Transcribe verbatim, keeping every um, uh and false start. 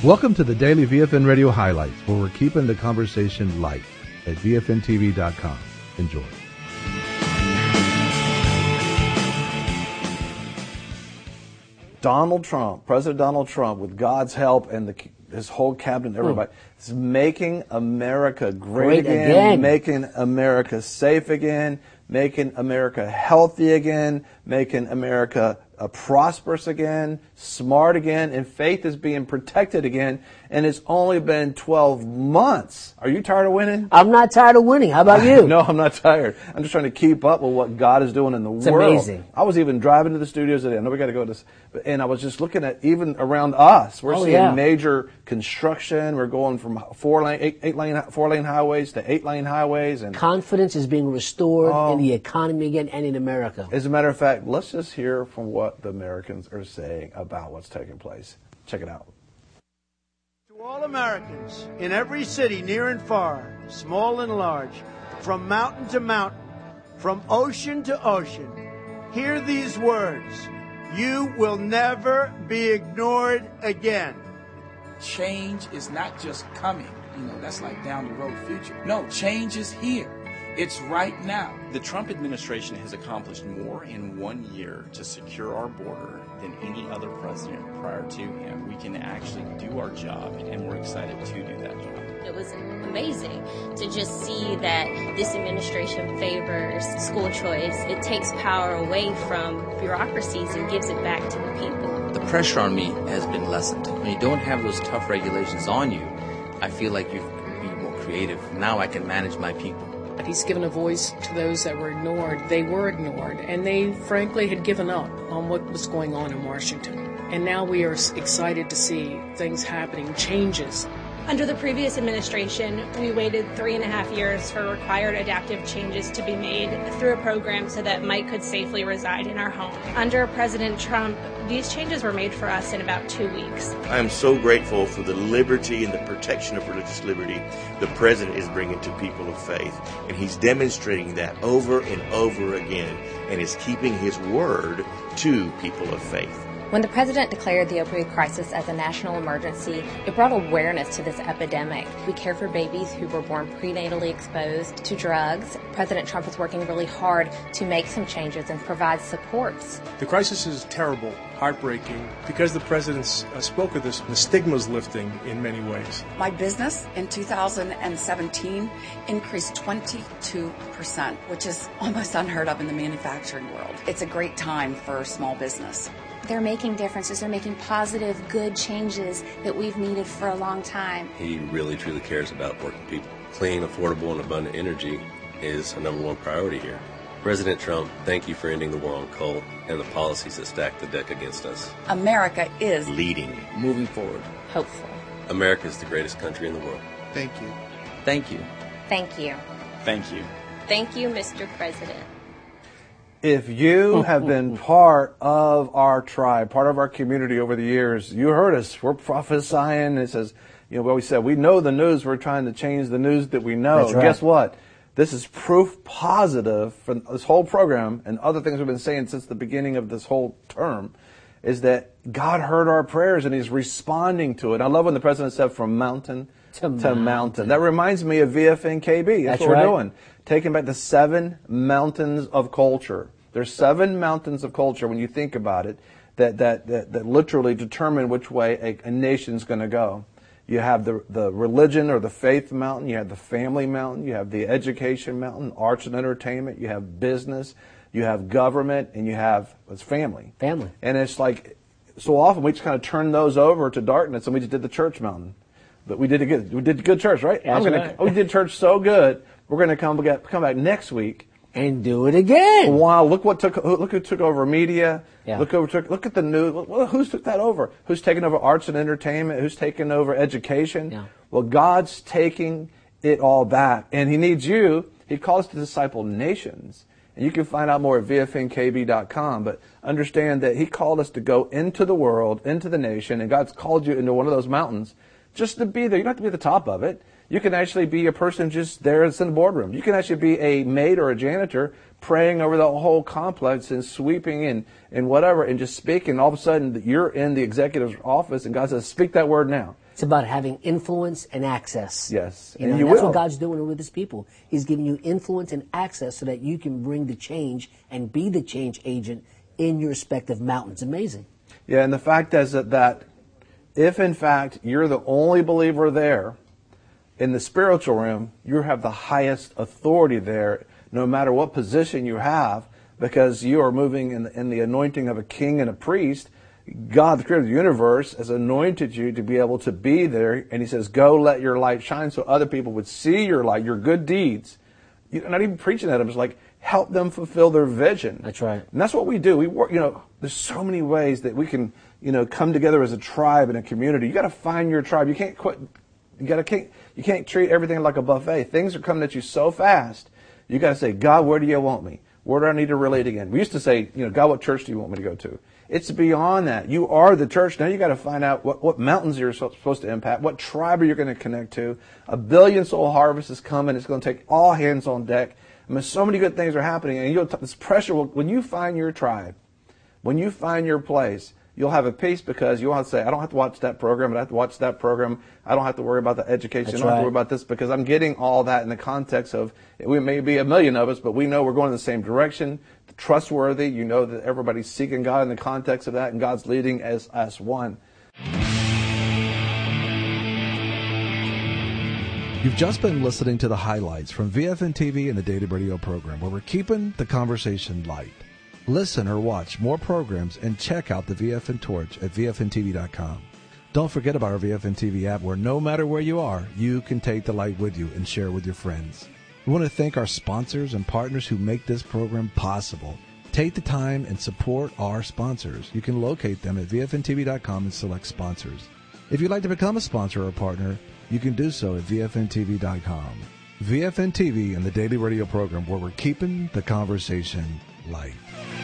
Welcome to the Daily V F N Radio Highlights, where we're keeping the conversation light at V F N T V dot com. Enjoy. Donald Trump, President Donald Trump, with God's help and the, his whole cabinet, everybody, is making America great, great again, again, making America safe again, making America healthy again, making America uh, prosperous again, smart again, and faith is being protected again. And it's only been twelve months. Are you tired of winning? I'm not tired of winning. How about you? No, I'm not tired. I'm just trying to keep up with what God is doing in the it's world. It's amazing. I was even driving to the studios today. I know we got to go to this, and I was just looking at even around us. We're oh, seeing yeah. major construction. We're going from four lane, eight, eight lane, four lane highways to eight lane highways, and confidence is being restored oh, in the economy again and in America. As a matter of fact, let's just hear from what the Americans are saying about what's taking place. Check it out. To all Americans in every city, near and far, small and large, from mountain to mountain, from ocean to ocean, hear these words. You will never be ignored again. Change is not just coming, you know, that's like down the road future. No, change is here. It's right now. The Trump administration has accomplished more in one year to secure our border than any other president prior to him. We can actually do our job, and we're excited to do that job. It was amazing to just see that this administration favors school choice. It takes power away from bureaucracies and gives it back to the people. The pressure on me has been lessened. When you don't have those tough regulations on you, I feel like you can be more creative. Now I can manage my people. He's given a voice to those that were ignored. They were ignored, and they frankly had given up on what was going on in Washington. And now we are excited to see things happening, changes. Under the previous administration, we waited three and a half years for required adaptive changes to be made through a program so that Mike could safely reside in our home. Under President Trump, these changes were made for us in about two weeks. I am so grateful for the liberty and the protection of religious liberty the president is bringing to people of faith. And he's demonstrating that over and over again and is keeping his word to people of faith. When the president declared the opioid crisis as a national emergency, it brought awareness to this epidemic. We care for babies who were born prenatally exposed to drugs. President Trump is working really hard to make some changes and provide supports. The crisis is terrible, heartbreaking. Because the president uh, spoke of this, the stigma is lifting in many ways. My business in two thousand seventeen increased twenty-two percent, which is almost unheard of in the manufacturing world. It's a great time for small business. They're making differences. They're making positive, good changes that we've needed for a long time. He really, truly cares about working people. Clean, affordable, and abundant energy is a number one priority here. President Trump, thank you for ending the war on coal and the policies that stack the deck against us. America is leading, moving forward, hopeful. America is the greatest country in the world. Thank you. Thank you. Thank you. Thank you. Thank you, Mister President. If you have been part of our tribe, part of our community over the years, you heard us. We're prophesying. It says, you know, what we said, we know the news. We're trying to change the news that we know. That's right. Guess what? This is proof positive for this whole program and other things we've been saying since the beginning of this whole term is that God heard our prayers and he's responding to it. I love when the president said from mountain to, to mountain. mountain. That reminds me of V F N K B. That's, That's what right. we're doing. Taking back the seven mountains of culture. There's seven mountains of culture, when you think about it, that that that, that literally determine which way a, a nation's going to go. You have the the religion or the faith mountain, you have the family mountain, you have the education mountain, arts and entertainment, you have business, you have government, and you have it's family. Family. And it's like, so often we just kind of turn those over to darkness, and we just did the church mountain. But we did a good, we did good church, right? That's I'm gonna, right. We did church so good, we're going to come back, come back next week. And do it again. Wow! Look what took. Look who took over media. Yeah. Look who took. Look at the news. Well, who's took that over? Who's taken over arts and entertainment? Who's taken over education? Yeah. Well, God's taking it all back, and He needs you. He calls us to disciple nations, and you can find out more at V F N K B dot com. But understand that He called us to go into the world, into the nation, and God's called you into one of those mountains just to be there. You don't have to be at the top of it. You can actually be a person just there that's in the boardroom. You can actually be a maid or a janitor praying over the whole complex and sweeping and, and whatever and just speaking. All of a sudden, you're in the executive's office and God says, speak that word now. It's about having influence and access. Yes, You know, and you that's will. what God's doing with his people. He's giving you influence and access so that you can bring the change and be the change agent in your respective mountains. Amazing. Yeah, and the fact is that, that if in fact you're the only believer there, in the spiritual realm, you have the highest authority there, no matter what position you have, because you are moving in the, in the anointing of a king and a priest. God, the creator of the universe, has anointed you to be able to be there, and he says, go let your light shine so other people would see your light, your good deeds. You're not even preaching at them. It's like, help them fulfill their vision. That's right. And that's what we do. We work, you know, there's so many ways that we can, you know, come together as a tribe and a community. You got to find your tribe. You can't quit. You got to can't, you can't treat everything like a buffet. Things are coming at you so fast. You got to say, God, where do you want me? Where do I need to relate again? We used to say, you know, God, what church do you want me to go to? It's beyond that. You are the church. Now you got to find out what, what mountains you're supposed to impact, what tribe are you going to connect to. A billion soul harvest is coming. It's going to take all hands on deck. I mean, so many good things are happening, and you'll t- this pressure will, when you find your tribe, when you find your place, you'll have a peace because you'll have to say, I don't have to watch that program, I don't have to watch that program, I don't have to worry about the education, That's I don't have right. to worry about this, because I'm getting all that in the context of, we may be a million of us, but we know we're going in the same direction, trustworthy, you know that everybody's seeking God in the context of that, and God's leading as us one. You've just been listening to the highlights from V F N T V and the Daily Radio program, where we're keeping the conversation light. Listen or watch more programs and check out the V F N Torch at V F N T V dot com. Don't forget about our V F N T V app, where no matter where you are, you can take the light with you and share with your friends. We want to thank our sponsors and partners who make this program possible. Take the time and support our sponsors. You can locate them at V F N T V dot com and select sponsors. If you'd like to become a sponsor or a partner, you can do so at V F N T V dot com. V F N T V and the Daily Radio program, where we're keeping the conversation light.